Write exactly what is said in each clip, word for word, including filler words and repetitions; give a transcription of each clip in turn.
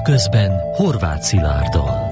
Időközben Horváth Szilárddal.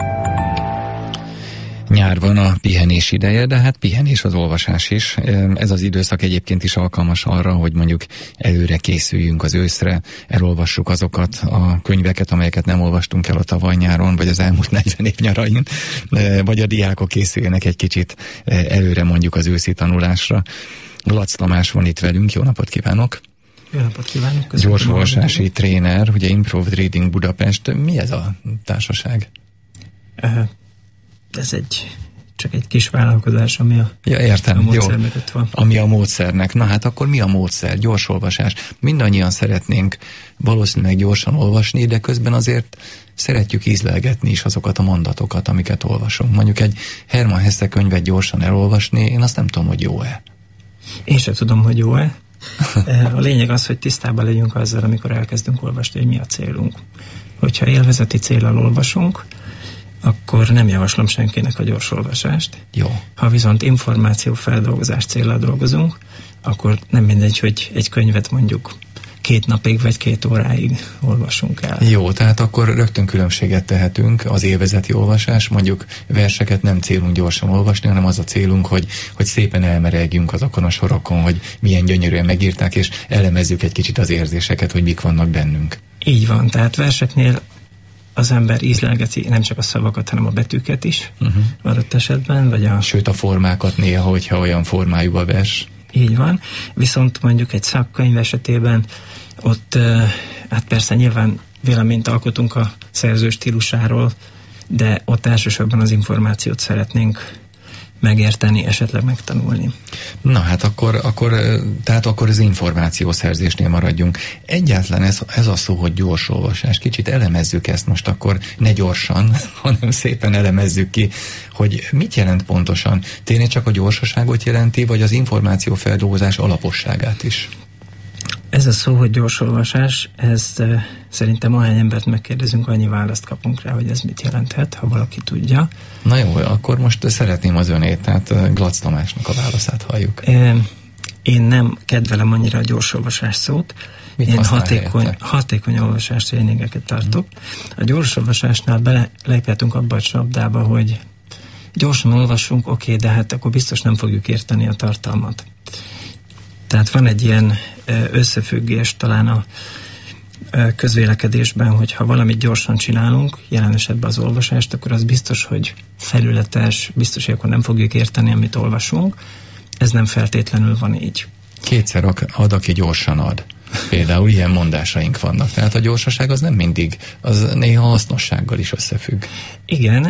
Nyár van, a pihenés ideje, de hát pihenés az olvasás is. Ez az időszak egyébként is alkalmas arra, hogy mondjuk előre készüljünk az őszre, elolvassuk azokat a könyveket, amelyeket nem olvastunk el a tavaly nyáron, vagy az elmúlt negyven év nyarain, vagy a diákok készüljenek egy kicsit előre mondjuk az őszi tanulásra. Glatz Tamás van itt velünk, jó napot kívánok! Jó napot kívánok! Gyorsolvasási tréner, ugye Improved Reading Budapest. Mi ez a társaság? Uh, ez egy csak egy kis vállalkozás, ami a, ja, értem, a módszer jó. mögött van. Ami a módszernek. Na hát akkor mi a módszer? Gyorsolvasás. Mindannyian szeretnénk valószínűleg gyorsan olvasni, de közben azért szeretjük ízlelgetni is azokat a mondatokat, amiket olvasunk. Mondjuk egy Hermann Hesse könyvet gyorsan elolvasni, én azt nem tudom, hogy jó-e. Én sem tudom, hogy jó-e. A lényeg az, hogy tisztában legyünk azzal, amikor elkezdünk olvasni, hogy mi a célunk. Hogyha élvezeti céllal olvasunk, akkor nem javaslom senkinek a gyorsolvasást. Jó. Ha viszont információfeldolgozás céllal dolgozunk, akkor nem mindegy, hogy egy könyvet mondjuk két napig vagy két óráig olvasunk el. Jó, tehát akkor rögtön különbséget tehetünk az élvezeti olvasás, mondjuk verseket nem célunk gyorsan olvasni, hanem az a célunk, hogy, hogy szépen elmeregjünk azokon a sorokon, hogy milyen gyönyörűen megírták, és elemezzük egy kicsit az érzéseket, hogy mik vannak bennünk. Így van, tehát verseknél az ember ízlelgeti nem csak a szavakat, hanem a betűket is, uh-huh. adott esetben, vagy a... Sőt, a formákat néha, hogyha olyan formájú a vers. Így van, viszont mondjuk egy szakkönyv esetében ott, hát persze nyilván véleményt alkotunk a szerző stílusáról, de ott elsősorban az információt szeretnénk megérteni, esetleg megtanulni. Na hát akkor, akkor, tehát akkor az információszerzésnél maradjunk. Egyáltalán ez, ez a szó, hogy gyorsolvasás. Kicsit elemezzük ezt most akkor, ne gyorsan, hanem szépen elemezzük ki, hogy mit jelent pontosan. Tényleg csak a gyorsaságot jelenti, vagy az információfeldolgozás alaposságát is? Ez a szó, hogy gyorsolvasás, ez uh, szerintem ahány embert megkérdezünk, annyi választ kapunk rá, hogy ez mit jelenthet, ha valaki tudja. Na jó, akkor most szeretném az önét, tehát uh, Glatz Tamásnak a válaszát halljuk. Uh, én nem kedvelem annyira a gyorsolvasás szót. Mit én hatékony, hatékony olvasás tréningeket tartok. A gyorsolvasásnál beléphetünk abba a csapdába, hogy gyorsan olvasunk, oké, okay, de hát akkor biztos nem fogjuk érteni a tartalmat. Tehát van egy ilyen összefüggés talán a közvélekedésben, hogy ha valamit gyorsan csinálunk, jelen esetben az olvasást, akkor az biztos, hogy felületes, biztos, hogy akkor nem fogjuk érteni, amit olvasunk. Ez nem feltétlenül van így. Kétszer ad, aki gyorsan ad. Például ilyen mondásaink vannak. Tehát a gyorsaság az nem mindig, az néha hasznossággal is összefügg. Igen.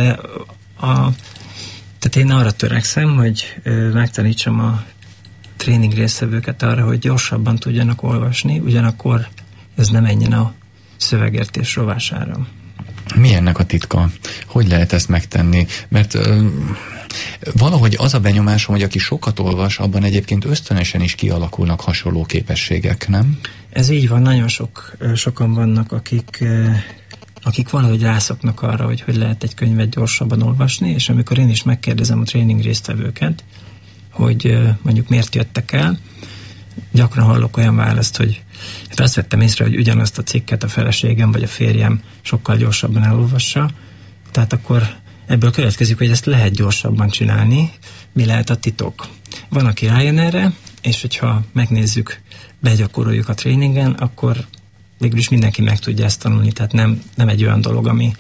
A, tehát én arra törekszem, hogy megtanítsam a tréning résztvevőket arra, hogy gyorsabban tudjanak olvasni, ugyanakkor ez nem menjen a szövegértés rovására. Mi ennek a titka? Hogy lehet ezt megtenni? Mert ö, valahogy az a benyomásom, hogy aki sokat olvas, abban egyébként ösztönösen is kialakulnak hasonló képességek, nem? Ez így van, nagyon sok, sokan vannak, akik, akik valahogy rászoknak arra, hogy hogy lehet egy könyvet gyorsabban olvasni, és amikor én is megkérdezem a tréning résztvevőket, hogy mondjuk miért jöttek el, gyakran hallok olyan választ, hogy hát azt vettem észre, hogy ugyanazt a cikket a feleségem vagy a férjem sokkal gyorsabban elolvassa, tehát akkor ebből következik, hogy ezt lehet gyorsabban csinálni. Mi lehet a titok? Van, aki rájön erre, és hogyha megnézzük, begyakoroljuk a tréningen, akkor végül is mindenki meg tudja ezt tanulni, tehát nem, nem egy olyan dolog, ami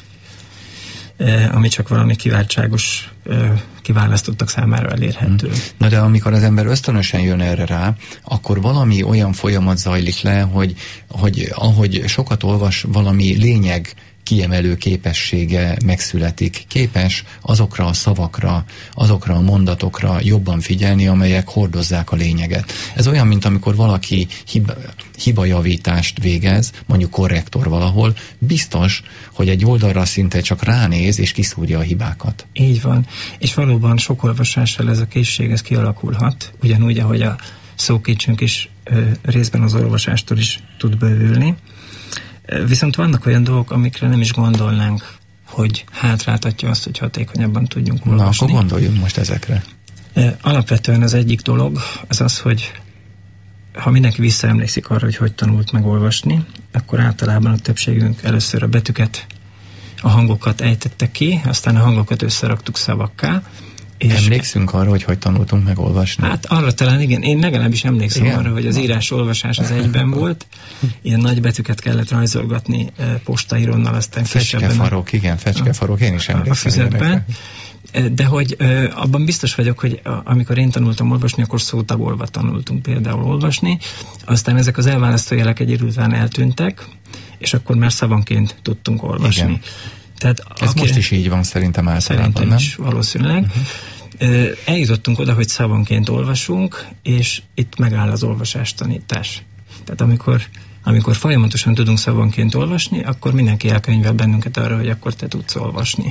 ami csak valami kiváltságos, kiválasztottak számára elérhető. Na de amikor az ember ösztönösen jön erre rá, akkor valami olyan folyamat zajlik le, hogy, hogy ahogy sokat olvas, valami lényeg kiemelő képessége megszületik. Képes azokra a szavakra, azokra a mondatokra jobban figyelni, amelyek hordozzák a lényeget. Ez olyan, mint amikor valaki hiba, hibajavítást végez, mondjuk korrektor valahol, biztos, hogy egy oldalra szinte csak ránéz és kiszúrja a hibákat. Így van. És valóban sok olvasással ez a készség ez kialakulhat, ugyanúgy, ahogy a szókincsünk is ö, részben az olvasástól is tud bővülni. Viszont vannak olyan dolgok, amikre nem is gondolnánk, hogy hátráltatja azt, hogy hatékonyabban tudjunk olvasni. Na, akkor gondoljunk most ezekre. Alapvetően az egyik dolog az az, hogy ha mindenki visszaemlékszik arra, hogy hogy tanult meg olvasni, akkor általában a többségünk először a betűket, a hangokat ejtette ki, aztán a hangokat összeraktuk szavakká. És emlékszünk arra, hogy hogy tanultunk meg olvasni? Hát arra talán igen, én legalábbis emlékszem igen? arra, hogy az írás-olvasás az egyben volt, ilyen nagy betűket kellett rajzolgatni postaíronnal, aztán fecskefarok, igen, fecskefarok, én is emlékszem. A füzetben. De hogy ö, abban biztos vagyok, hogy a, amikor én tanultam olvasni, akkor szótagolva tanultunk például olvasni, aztán ezek az elválasztó jelek egy idő után eltűntek, és akkor már szavanként tudtunk olvasni. Igen. Tehát ez aki, most is így van szerintem általában, szerintem nem? is valószínűleg. Uh-huh. Eljutottunk oda, hogy szavanként olvasunk, és itt megáll az olvasástanítás. Tehát amikor, amikor folyamatosan tudunk szavanként olvasni, akkor mindenki elkönyvel bennünket arra, hogy akkor te tudsz olvasni.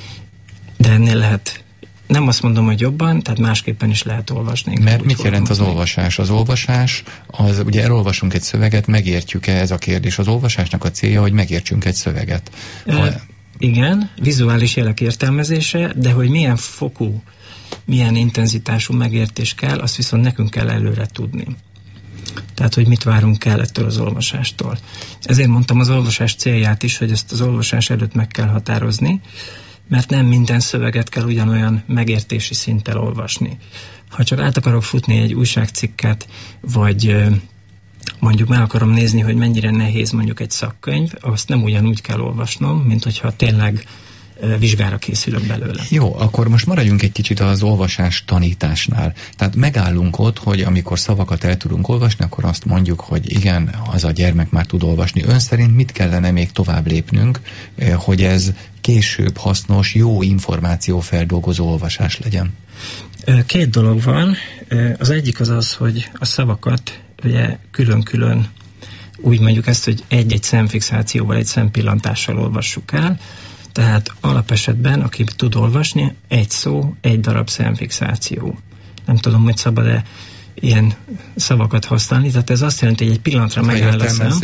De ennél lehet, nem azt mondom, hogy jobban, tehát másképpen is lehet olvasni. Mert mit jelent az olvasás? Az olvasás, az, ugye elolvasunk egy szöveget, megértjük-e, ez a kérdés. Az olvasásnak a célja, hogy megértsünk egy szöveget. Ha... Igen, vizuális jelek értelmezése, de hogy milyen fokú, milyen intenzitású megértés kell, azt viszont nekünk kell előre tudni. Tehát, hogy mit várunk el ettől az olvasástól. Ezért mondtam az olvasás célját is, hogy ezt az olvasás előtt meg kell határozni, mert nem minden szöveget kell ugyanolyan megértési szinttel olvasni. Ha csak át akarok futni egy újságcikket, vagy mondjuk meg akarom nézni, hogy mennyire nehéz mondjuk egy szakkönyv, azt nem ugyanúgy kell olvasnom, mint hogyha tényleg vizsgára készülök belőle. Jó, akkor most maradjunk egy kicsit az olvasás tanításnál. Tehát megállunk ott, hogy amikor szavakat el tudunk olvasni, akkor azt mondjuk, hogy igen, az a gyermek már tud olvasni. Ön szerint mit kellene még tovább lépnünk, hogy ez később hasznos, jó információfeldolgozó olvasás legyen? Két dolog van. Az egyik az az, hogy a szavakat ugye külön-külön úgy mondjuk ezt, hogy egy-egy szemfixációval, egy szempillantással olvassuk el. Tehát alapesetben, aki tud olvasni, egy szó, egy darab szemfixáció. Nem tudom, hogy szabad-e ilyen szavakat használni, tehát ez azt jelenti, hogy egy pillanatra megáll a szem,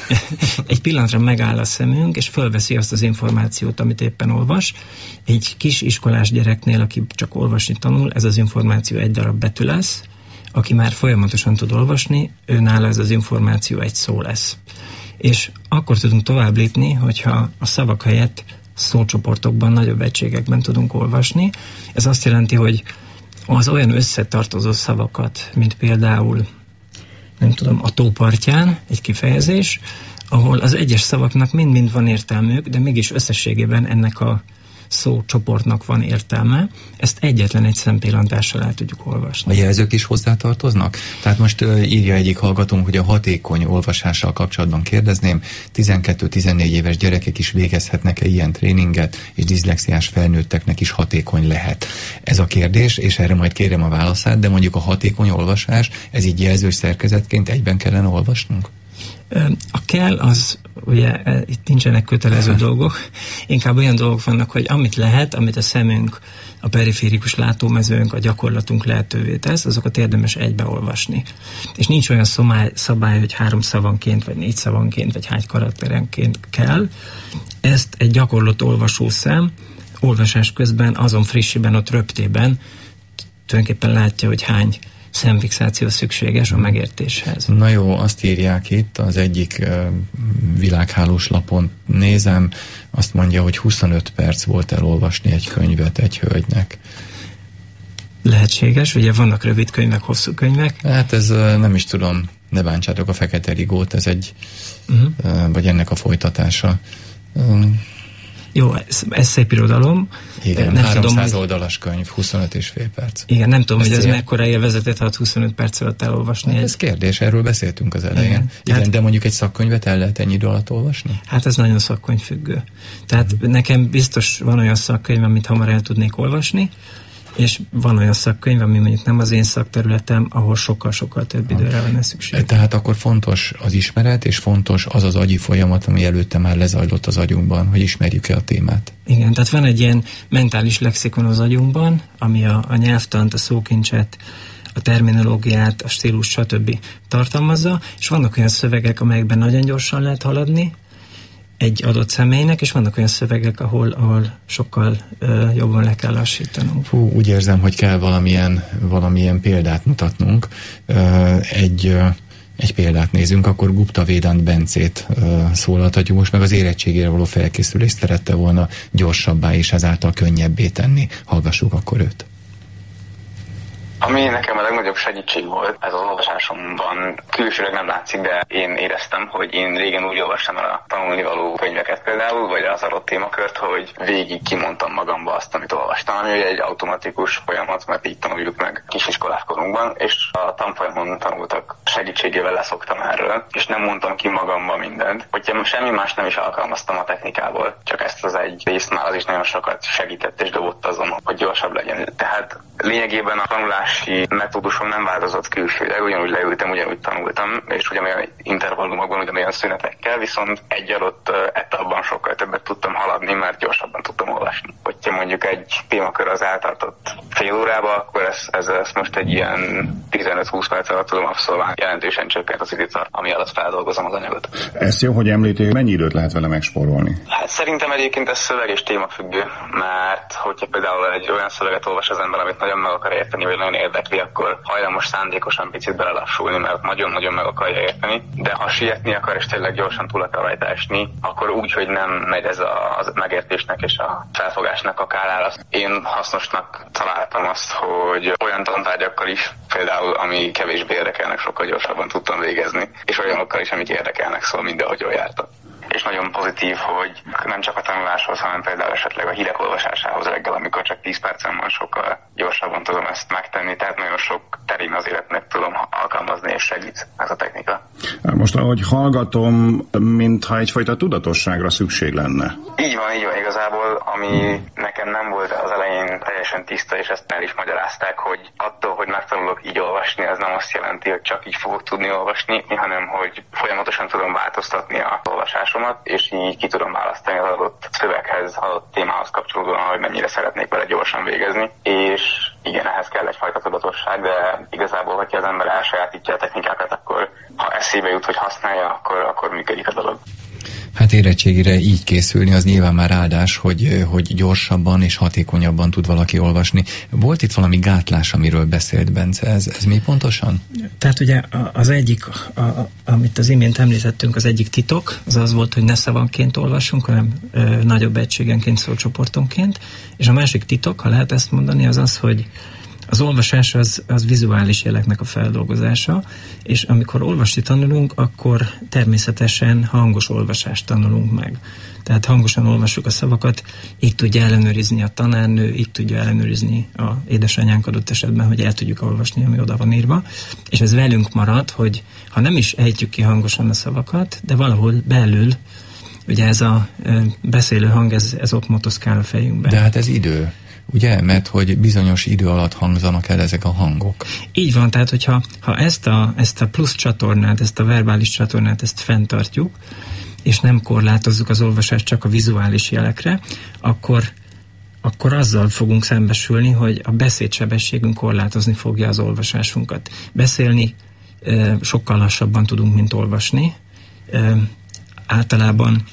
egy pillanatra megáll a szemünk, és fölveszi azt az információt, amit éppen olvas. Egy kis iskolás gyereknél, aki csak olvasni tanul, ez az információ egy darab betű lesz, aki már folyamatosan tud olvasni, őnála ez az információ egy szó lesz. És akkor tudunk tovább lépni, hogyha a szavak helyett szócsoportokban, nagyobb egységekben tudunk olvasni. Ez azt jelenti, hogy az olyan összetartozó szavakat, mint például, nem tudom, a tó partján egy kifejezés, ahol az egyes szavaknak mind-mind van értelmük, de mégis összességében ennek a szócsoportnak van értelme, ezt egyetlen egy szempillantással el tudjuk olvasni. A jelzők is hozzátartoznak? Tehát most uh, írja egyik hallgatónk, hogy a hatékony olvasással kapcsolatban kérdezném, tizenkettő-tizennégy éves gyerekek is végezhetnek-e ilyen tréninget, és diszlexiás felnőtteknek is hatékony lehet. Ez a kérdés, és erre majd kérem a válaszát, de mondjuk a hatékony olvasás, ez így jelzős szerkezetként egyben kellene olvasnunk? A kell, az ugye itt nincsenek kötelező dolgok, inkább olyan dolgok vannak, hogy amit lehet, amit a szemünk, a periférikus látómezőnk, a gyakorlatunk lehetővé tesz, azokat érdemes egybeolvasni. És nincs olyan szabály, szabály, hogy három szavanként, vagy négy szavanként, vagy hány karakterenként kell. Ezt egy gyakorlott olvasó szem olvasás közben, azon frissiben, ott röptében tulajdonképpen látja, hogy hány szemfixáció szükséges a megértéshez. Na jó, azt írják itt, az egyik uh, világhálós lapon nézem, azt mondja, hogy huszonöt perc volt elolvasni egy könyvet egy hölgynek. Lehetséges, ugye vannak rövid könyvek, hosszú könyvek. Hát ez uh, nem is tudom, ne bántsátok a Fekete Rigót, ez egy, uh-huh. uh, vagy ennek a folytatása. Uh, Jó, ez, ez szép irodalom. Igen, nem háromszáz tudom, oldalas könyv, huszonöt és fél perc. Igen, nem tudom, ezt hogy ez ilyen... mekkora élvezetet ad huszonöt perc alatt elolvasni. Hát ez kérdés, erről beszéltünk az elején. Igen, Igen hát, de mondjuk egy szakkönyvet el lehet ennyi idő alatt olvasni? Hát ez nagyon szakkönyvfüggő. Tehát hmm. nekem biztos van olyan szakkönyv, amit hamar el tudnék olvasni, és van olyan szakkönyv, ami mondjuk nem az én szakterületem, ahol sokkal-sokkal több időre lenne szükség. Tehát akkor fontos az ismeret, és fontos az az agyi folyamat, ami előtte már lezajlott az agyunkban, hogy ismerjük el a témát. Igen, tehát van egy ilyen mentális lexikon az agyunkban, ami a, a nyelvtant, a szókincset, a terminológiát, a stílus, stb. Tartalmazza, és vannak olyan szövegek, amelyekben nagyon gyorsan lehet haladni egy adott személynek, és vannak olyan szövegek, ahol, ahol sokkal uh, jobban le kell lassítanunk. Hú, úgy érzem, hogy kell valamilyen, valamilyen példát mutatnunk. Uh, egy uh, egy példát nézünk, akkor Gupta Védant Bencét uh, szólaltatjuk most, meg az érettségére való felkészülést szerette volna gyorsabbá és ezáltal könnyebbé tenni. Hallgassuk akkor őt. Ami nekem a legnagyobb segítség volt, ez az olvasásomban külsőleg nem látszik, de én éreztem, hogy én régen úgy olvastam el a tanulnivaló könyveket például, vagy az adott témakört, hogy végig kimondtam magamba azt, amit olvastam, ami egy automatikus folyamat, mert így tanuljuk meg kisiskolás korunkban, és a tanfolyamon tanultak segítségével leszoktam erről, és nem mondtam ki magamba mindent. Hogyha semmi más nem is alkalmaztam a technikából, csak ezt az egy részt már az is nagyon sokat segített és dobott azon, hogy gyorsabb legyen. Tehát lényegében a tanulás metódusom nem változott külsőleg, ugyanúgy leültem, ugyanúgy tanultam, és ugyanolyan intervallumokban, ugyanolyan szünetekkel, viszont egy adott etapban sokkal többet tudtam haladni, mert gyorsabban tudtam olvasni. Hogyha mondjuk egy témakör az eltartott fél órába, akkor ez, ez, ez most egy ilyen tizenöt-húsz perc alatt tudom abszolválni. Jelentősen csökkent az időt, ami alatt feldolgozom az anyagot. Ez jó, hogy említi, hogy mennyi időt lehet vele megspórolni? Hát szerintem egyébként ez szöveg és témafüggő, mert hogyha például egy olyan szöveget olvas az ember, amit nagyon meg akar érteni, vagy nagyon érdekli, akkor hajlamos szándékosan picit belelassulni, mert nagyon-nagyon meg akarja érteni, de ha sietni akar és tényleg gyorsan túl akar rajta esni, akkor úgy, hogy nem megy ez a, a megértésnek és a felfogásnak a kárára. Én hasznosnak találtam azt, hogy olyan tantárgyakkal is, például ami kevésbé érdekelnek, sokkal gyorsabban tudtam végezni, és olyanokkal is, amik érdekelnek, szóval mindenhogy jól jártam. És nagyon pozitív, hogy nem csak a tanuláshoz, hanem például esetleg a hírek olvasásához reggel, amikor csak tíz percen van, sokkal gyorsabban tudom ezt megtenni, tehát nagyon sok terén az életnek tudom alkalmazni, és segít ez a technika. Most ahogy hallgatom, mintha egyfajta tudatosságra szükség lenne. Így van, így van igazából, ami nekem nem volt az elején teljesen tiszta, és ezt el is magyarázták, hogy attól, hogy megtanulok így olvasni, ez nem azt jelenti, hogy csak így fogok tudni olvasni, hanem hogy folyamatosan tudom változtatni a olvasásom, és így ki tudom választani az adott szöveghez, adott témához kapcsolódóan, hogy mennyire szeretnék vele gyorsan végezni, és igen, ehhez kell egyfajta tudatosság, de igazából, hogyha az ember elsajátítja a technikákat, akkor ha eszébe jut, hogy használja, akkor, akkor működik a dolog. Hát érettségire így készülni, az nyilván már áldás, hogy, hogy gyorsabban és hatékonyabban tud valaki olvasni. Volt itt valami gátlás, amiről beszélt Bence, ez, ez mi pontosan? Tehát ugye az egyik, a, a, amit az imént említettünk, az egyik titok, az az volt, hogy ne szavanként olvassunk, hanem ö, nagyobb egységenként, szócsoportonként, és a másik titok, ha lehet ezt mondani, az az, hogy az olvasás az, az vizuális jeleknek a feldolgozása, és amikor olvasni tanulunk, akkor természetesen hangos olvasást tanulunk meg. Tehát hangosan olvassuk a szavakat, így tudja ellenőrizni a tanárnő, így tudja ellenőrizni a édesanyánk adott esetben, hogy el tudjuk olvasni, ami oda van írva, és ez velünk marad, hogy ha nem is ejtjük ki hangosan a szavakat, de valahol belül, ugye ez a beszélő hang, ez, ez ott motoszkál a fejünkben. De hát ez idő. Ugye? Mert hogy bizonyos idő alatt hangzanak el ezek a hangok. Így van, tehát hogyha ha ezt, a, ezt a plusz csatornát, ezt a verbális csatornát, ezt fenntartjuk, és nem korlátozzuk az olvasást csak a vizuális jelekre, akkor, akkor azzal fogunk szembesülni, hogy a beszédsebességünk korlátozni fogja az olvasásunkat. Beszélni e, sokkal lassabban tudunk, mint olvasni. E, általában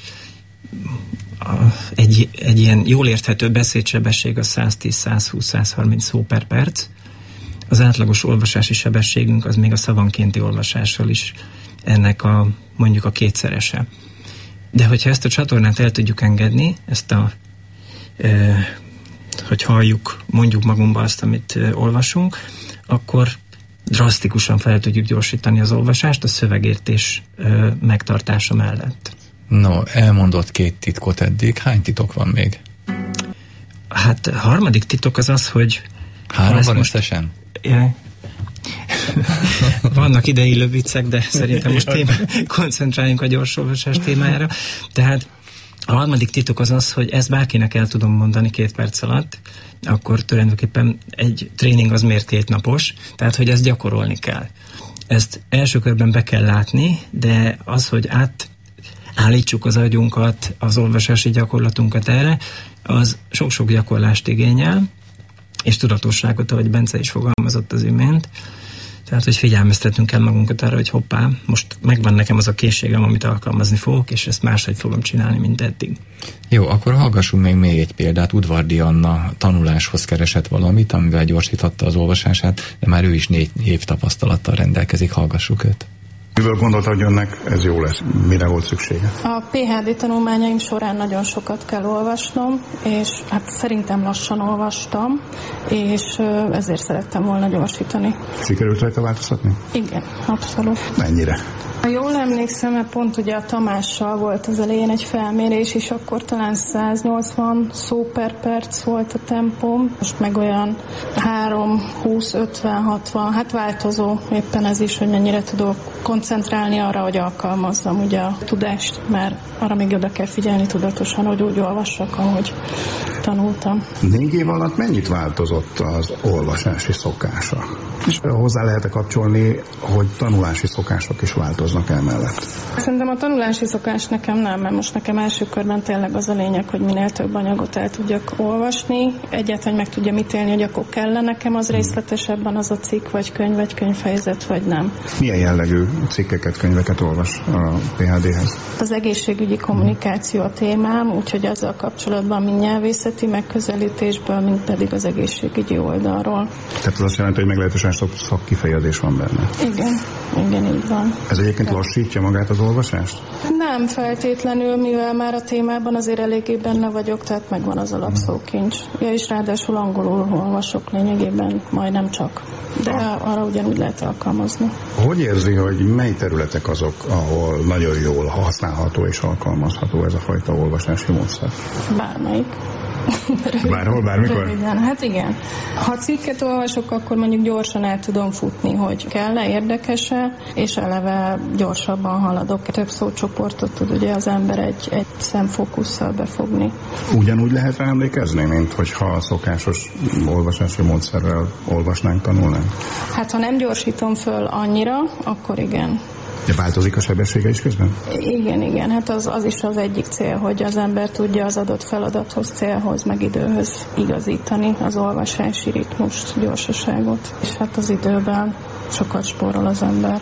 A, egy, egy ilyen jól érthető beszédsebesség a száz tíz, száz húsz, száz harminc szó per perc. Az átlagos olvasási sebességünk az még a szavankénti olvasással is ennek a mondjuk a kétszerese. De hogyha ezt a csatornát el tudjuk engedni, ezt a e, hogy halljuk, mondjuk magunkba azt, amit e, olvasunk, akkor drasztikusan fel tudjuk gyorsítani az olvasást a szövegértés e, megtartása mellett. No, elmondott két titkot eddig. Hány titok van még? Hát a harmadik titok az az, hogy... Három van összesen? Ja. Vannak ideillő viccek, de szerintem most téma, koncentráljunk a gyorsolvasás témájára. Tehát a harmadik titok az az, hogy ezt bárkinek el tudom mondani két perc alatt, akkor tulajdonképpen egy tréning az miért két napos, tehát hogy ezt gyakorolni kell. Ezt első körben be kell látni, de az, hogy át állítsuk az agyunkat, az olvasási gyakorlatunkat erre, az sok-sok gyakorlást igényel, és tudatosságot, ahogy Bence is fogalmazott az imént. Tehát, hogy figyelmeztetünk el magunkat arra, hogy hoppá, most megvan nekem az a készségem, amit alkalmazni fogok, és ezt máshogy fogom csinálni, mint eddig. Jó, akkor hallgassunk még még egy példát. Udvardi Anna tanuláshoz keresett valamit, amivel gyorsította az olvasását, de már ő is négy év tapasztalattal rendelkezik. Hallgassuk őt. Mivel gondolta, hogy önnek ez jó lesz? Mire volt szüksége? A pé há dé tanulmányaim során nagyon sokat kell olvasnom, és hát szerintem lassan olvastam, és ezért szerettem volna gyorsítani. Sikerült rajta változtatni? Igen, abszolút. Mennyire? Ha jól emlékszem, mert pont ugye a Tamással volt az elején egy felmérés, és akkor talán száznyolcvan szó per perc volt a tempóm, most meg olyan három, húsz, ötven, hatvan, hát változó éppen ez is, hogy mennyire tudok koncentrálni arra, hogy alkalmazzam ugye a tudást, mert arra még oda kell figyelni tudatosan, hogy úgy olvassak, ahogy tanultam. Négy év alatt mennyit változott az olvasási szokása? És hozzá lehet kapcsolni, hogy tanulási szokások is változnak emellett? Szerintem a tanulási szokás nekem nem, mert most nekem első körben tényleg az a lényeg, hogy minél több anyagot el tudjak olvasni, egyáltalán meg tudjam ítélni, hogy akkor kell nekem az részletesebben az a cikk, vagy könyv, vagy könyvfejezet, vagy nem. Milyen jellegű cikkeket, könyveket olvas a pé há déhez? Az egészségügyi kommunikáció a témám, úgyhogy azzal kapcsolatban mind nyelvészeti megközelítésből, mind pedig az egészségügyi oldalról. Tehát az azt jelenti, hogy meglehetősen sok szakkifejezés van benne. Igen, igen, így van. Ez egyébként lassítja magát az olvasást? Nem feltétlenül, mivel már a témában azért eléggé benne vagyok, tehát megvan az alapszókincs. Ja, és ráadásul angolul olvasok lényegében majdnem csak. De arra ugyanúgy lehet alkalmazni. Hogy érzi, hogy mely területek azok, ahol nagyon jól használható és alkalmazható ez a fajta olvasási módszer? Bármelyik. Bárhol, bármikor? Röviden, hát igen. Ha cikket olvasok, akkor mondjuk gyorsan el tudom futni, hogy kell-e, érdekes-e, és eleve gyorsabban haladok. Több szócsoportot tud ugye az ember egy, egy szemfókusszal befogni. Ugyanúgy lehet rá emlékezni, mint hogyha a szokásos olvasási módszerrel olvasnánk, tanulnánk? Hát ha nem gyorsítom föl annyira, akkor igen. De változik a sebessége is közben? Igen, igen, hát az, az is az egyik cél, hogy az ember tudja az adott feladathoz, célhoz, meg időhöz igazítani az olvasási ritmust, gyorsaságot, és hát az időben sokat spórol az ember.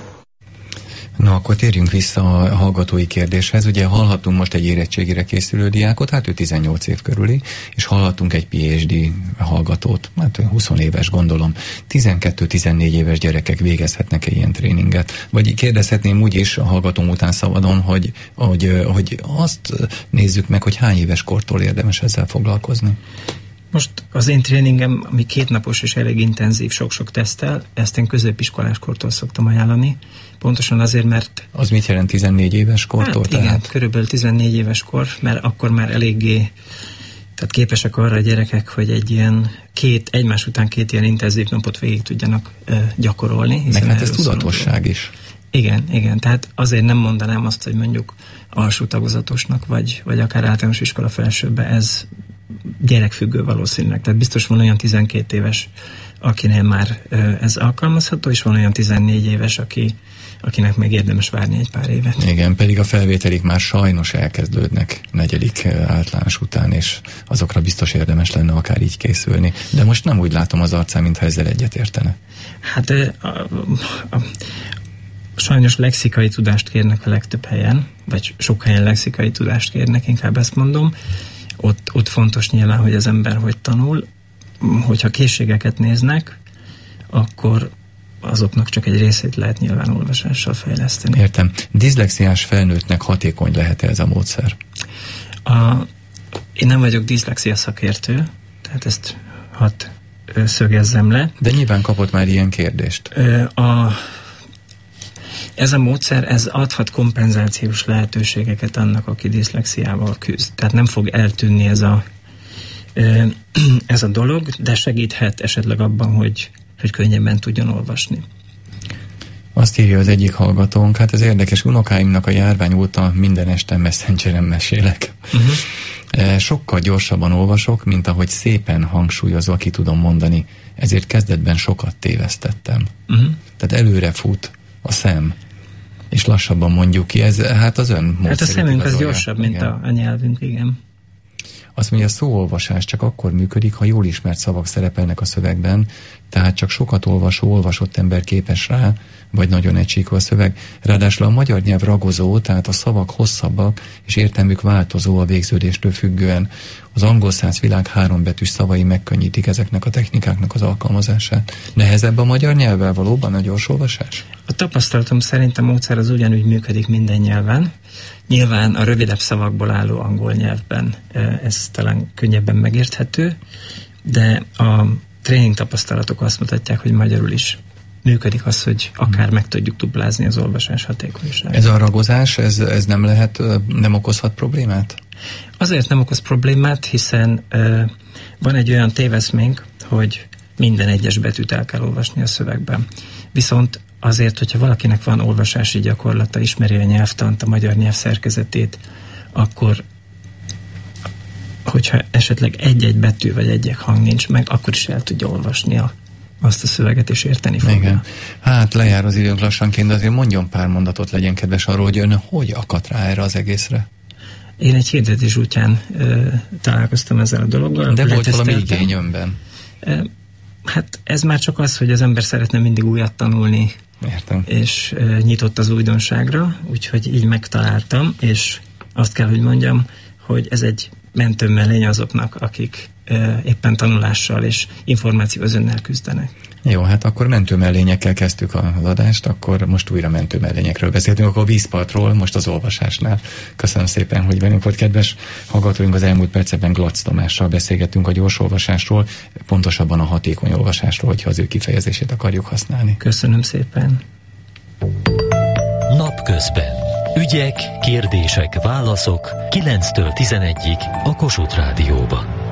Na, akkor térjünk vissza a hallgatói kérdéshez. Ugye hallhattunk most egy érettségire készülő diákot, hát ő tizennyolc év körüli, és hallhattunk egy pé há dé hallgatót, hát húsz éves gondolom. tizenkettő-tizennégy éves gyerekek végezhetnek-e ilyen tréninget? Vagy kérdezhetném úgy is a hallgatóm után szabadon, hogy, hogy, hogy azt nézzük meg, hogy hány éves kortól érdemes ezzel foglalkozni? Most az én tréningem, ami kétnapos és elég intenzív, sok-sok tesztel, ezt én középiskolás kortól szoktam ajánlani. Pontosan azért, mert... Az mit jelent tizennégy éves kortól? Hát igen, tehát? körülbelül tizennégy éves kor, mert akkor már eléggé, tehát képesek arra a gyerekek, hogy egy ilyen két, egymás után két ilyen intenzív napot végig tudjanak e, gyakorolni. Meg hát ez tudatosság is. Igen, igen, tehát azért nem mondanám azt, hogy mondjuk alsó tagozatosnak, vagy, vagy akár általános iskola felsőbbe ez gyerekfüggő valószínűleg. Tehát biztos van olyan tizenkét éves, akinél már ez alkalmazható, és van olyan tizennégy éves, aki, akinek még érdemes várni egy pár évet. Igen, pedig a felvételik már sajnos elkezdődnek negyedik általános után, és azokra biztos érdemes lenne akár így készülni. De most nem úgy látom az arcán, mintha ezzel egyetértene. Hát a, a, a, sajnos lexikai tudást kérnek a legtöbb helyen, vagy sok helyen lexikai tudást kérnek, inkább ezt mondom. Ott, ott fontos nyilván, hogy az ember hogy tanul. Hogyha készségeket néznek, akkor azoknak csak egy részét lehet nyilván olvasással fejleszteni. Értem. Diszlexiás felnőttnek hatékony lehet-e ez a módszer? A, én nem vagyok diszlexia szakértő, tehát ezt hadd szögezzem le. De nyilván kapott már ilyen kérdést. A, ez a módszer, ez adhat kompenzációs lehetőségeket annak, aki diszlexiával küzd. Tehát nem fog eltűnni ez a, ez a dolog, de segíthet esetleg abban, hogy, hogy könnyebben tudjon olvasni. Azt írja az egyik hallgatónk, hát ez érdekes, unokáimnak a járvány óta minden este Messengeren mesélek. Uh-huh. Sokkal gyorsabban olvasok, mint ahogy szépen hangsúlyozva ki tudom mondani. Ezért kezdetben sokat tévesztettem. Uh-huh. Tehát előre fut a szem, és lassabban mondjuk ki. Ez hát az ön módszerét. Hát a szemünk az gyorsabb, mint igen. a, a nyelvünk, igen. Azt mondja, a szóolvasás csak akkor működik, ha jól ismert szavak szerepelnek a szövegben, tehát csak sokat olvasó, olvasott ember képes rá, vagy nagyon egysíkú a szöveg. Ráadásul a magyar nyelv ragozó, tehát a szavak hosszabbak, és értelmük változó a végződéstől függően. Az angol száz világ hárombetűs szavai megkönnyítik ezeknek a technikáknak az alkalmazását. Nehezebb a magyar nyelvvel valóban a gyorsolvasás? A tapasztalatom szerint a módszer az ugyanúgy működik minden nyelven. Nyilván a rövidebb szavakból álló angol nyelvben ez talán könnyebben megérthető, de a tréning tapasztalatok azt mutatják, hogy magyarul is működik az, hogy akár meg tudjuk duplázni az olvasás hatékonyságát. Ez a ragozás, ez, ez nem lehet, nem okozhat problémát? Azért nem okoz problémát, hiszen uh, van egy olyan téveszménk, hogy minden egyes betűt el kell olvasni a szövegben. Viszont azért, hogyha valakinek van olvasási gyakorlata, ismeri a nyelvtant, a magyar nyelv szerkezetét, akkor hogyha esetleg egy-egy betű vagy egy-egy hang nincs meg, akkor is el tudja olvasni a, azt a szöveget, és érteni fogja. Igen. Hát lejár az időnk lassanként, de azért mondjon pár mondatot, legyen kedves arról, hogy ön hogy akadt rá erre az egészre? Én egy hirdetés útján ö, találkoztam ezzel a dologgal. De volt valami igény önben? Ö, hát ez már csak az, hogy az ember szeretne mindig újat tanulni. Értem. És ö, nyitott az újdonságra, úgyhogy így megtaláltam, és azt kell, hogy mondjam, hogy ez egy mentőmellény azoknak, akik ö, éppen tanulással és információ özönnel küzdenek. Jó, hát akkor mentőmellényekkel kezdtük az adást, akkor most újra mentőmellényekről beszéltünk, akkor a vízpartról, most az olvasásnál. Köszönöm szépen, hogy velünk volt, kedves hallgatóink. Az elmúlt percekben Glatz Tamással beszélgettünk a gyorsolvasásról, pontosabban a hatékony olvasásról, hogyha az ő kifejezését akarjuk használni. Köszönöm szépen. Napközben. Ügyek, kérdések, válaszok kilenctől tizenegyig a Kossuth Rádióban.